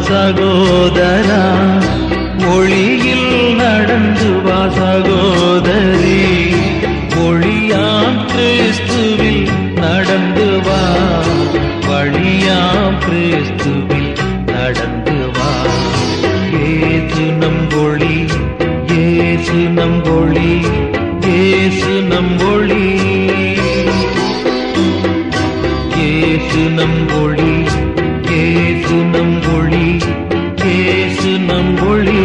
சகோதரா, ஒளியில் நடந்து வா சகோதரி. ஒளியாம் கிறிஸ்துவில் நடந்து வா, வழியாம் கிறிஸ்துவில் நடந்து வா. இயேசு நம்பொழி, இயேசு நம்பொழி, இயேசு நம்பொழி, இயேசு நம்பொழி, இயேசு நம்பொழி, இயேசு நம்பொழி.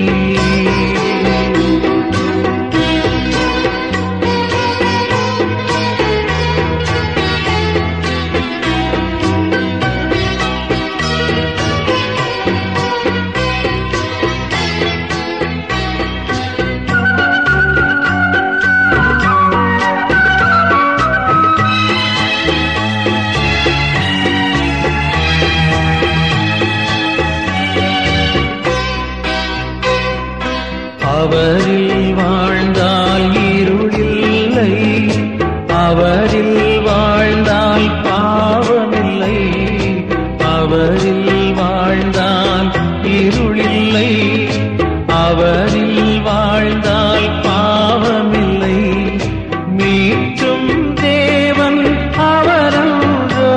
அவரில் வாழ்ந்தால் இருளில்லை, அவரில் வாழ்ந்தால் பாவமில்லை. அவரில் வாழ்ந்தால் இருளில்லை, அவரில் வாழ்ந்தால் பாவமில்லை. மீட்டும் தேவன் அவரன்றோ,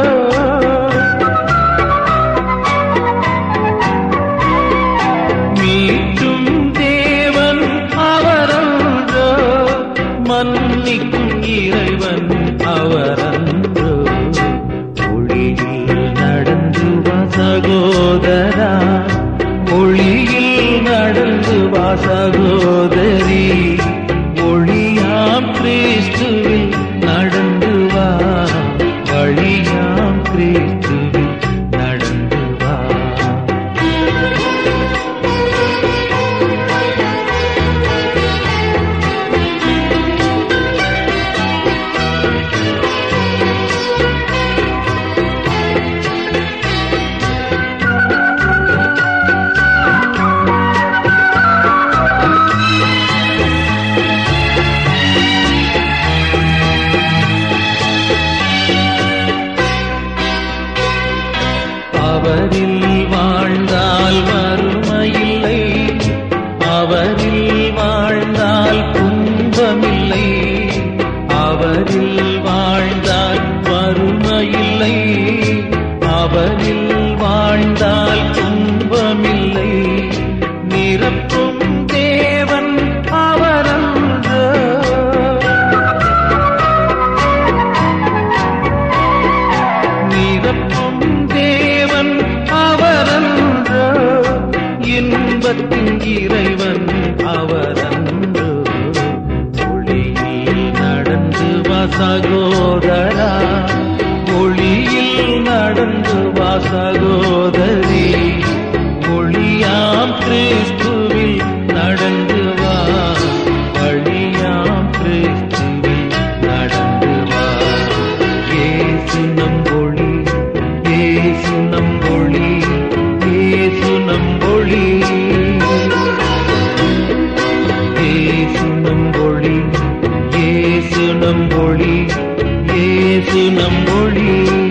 மீட்டும் மன்னிக்கும் இறைவன் அவரன்றோ. ஒளியில் நடந்து வா சகோதரா, ஒளியில் நடந்து வா சகோதரி. ஒளியாம் கிறிஸ்துவில் நடந்து வா, வழியாம் கிறிஸ்துவில் நடந்து வா. அவரில் வாழ்ந்தால் வறுமையில்லை, அவரில் வாழ்ந்தால் துன்பமில்லை. அவரில் வாழ்ந்தால் வறுமையில்லை, அவரில் வாழ்ந்தால் துன்பமில்லை. நிரப்பும் தேவன் அவரன்றோ, நிரப்பும் தேவன் அவரன்றோ. இன்பத்தின் இறைவன் அவரன்றோ. ஒளியில் நடந்து வா சகோதரா, ஒளியில் நடந்து வா சகோதரி. ஒளியாம் கிறிஸ்துவில் நடந்து வா, வழியாம் கிறிஸ்துவில் நடந்து வா. இயேசு நம்பொழி, இயேசு நம்பொழி, இயேசு நம்பொழி, இயேசு நம்பொழி, இயேசு நம்பொழி, இயேசு நம்பொழி.